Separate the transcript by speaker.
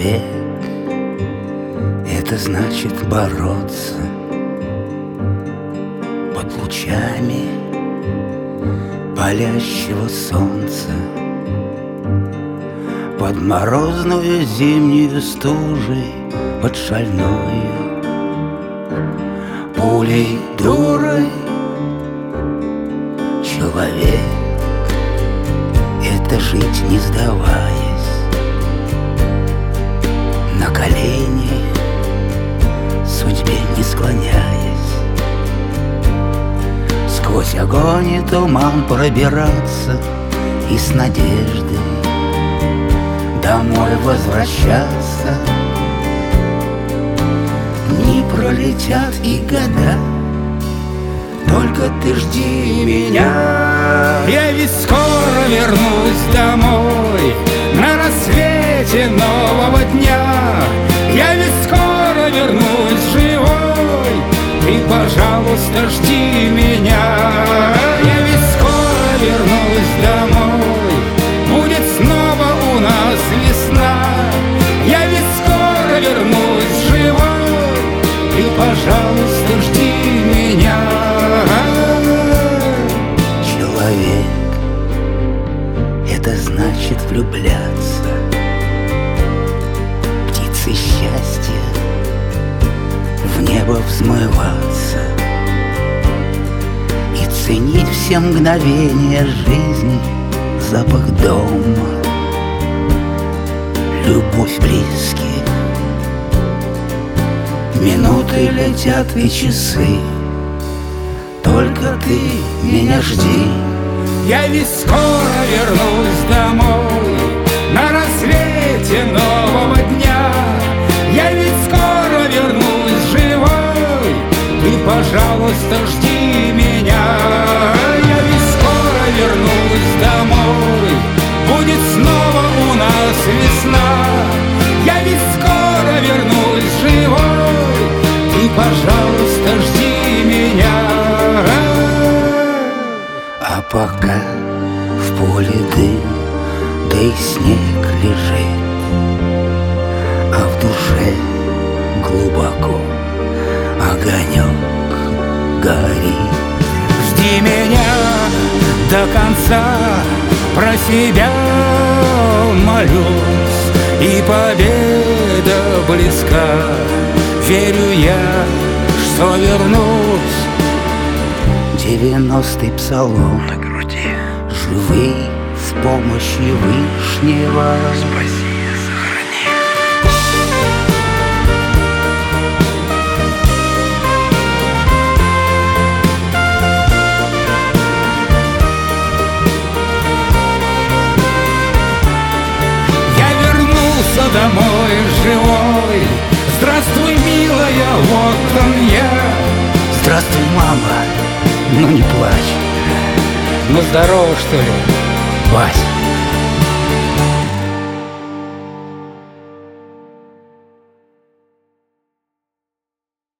Speaker 1: Человек — это значит бороться под лучами палящего солнца, под морозную зимнюю стужей, под шальною пулей дурой. Человек — это жить не сдаваясь, на колени судьбе не склоняясь, сквозь огонь и туман пробираться и с надеждой домой возвращаться. Не пролетят и года, только ты жди меня.
Speaker 2: Я ведь скоро вернусь домой на рассвете нового дня. Я ведь скоро вернусь живой, ты, пожалуйста, жди меня. Я ведь скоро вернусь домой, будет снова у нас весна. Я ведь скоро вернусь живой, ты, пожалуйста, жди меня.
Speaker 1: Человек — это значит влюбляться, птицы счастья в небо взмываться и ценить все мгновения жизни, запах дома, любовь близких. Минуты летят и часы, только ты меня жди.
Speaker 2: Я ведь скоро вернусь домой на рассвете нового дня. Я ведь скоро вернусь живой, ты, пожалуйста, жди меня. Я ведь скоро вернусь домой, будет снова у нас весна. Я ведь скоро вернусь живой, ты, пожалуйста, жди меня.
Speaker 1: А пока в поле дым, да и снег лежит, а в душе глубоко огонек горит.
Speaker 2: Жди меня до конца, про себя молюсь, и победа близка. Верю я, что вернусь.
Speaker 1: 90-й псалом на груди, живый в помощи Вышнего.
Speaker 3: Спаси и сохрани.
Speaker 2: Я вернулся домой живой. Здравствуй, милая, вот он я.
Speaker 1: Здравствуй, мама, ну не плачь.
Speaker 2: Ну здорово, что ли,
Speaker 1: Вась?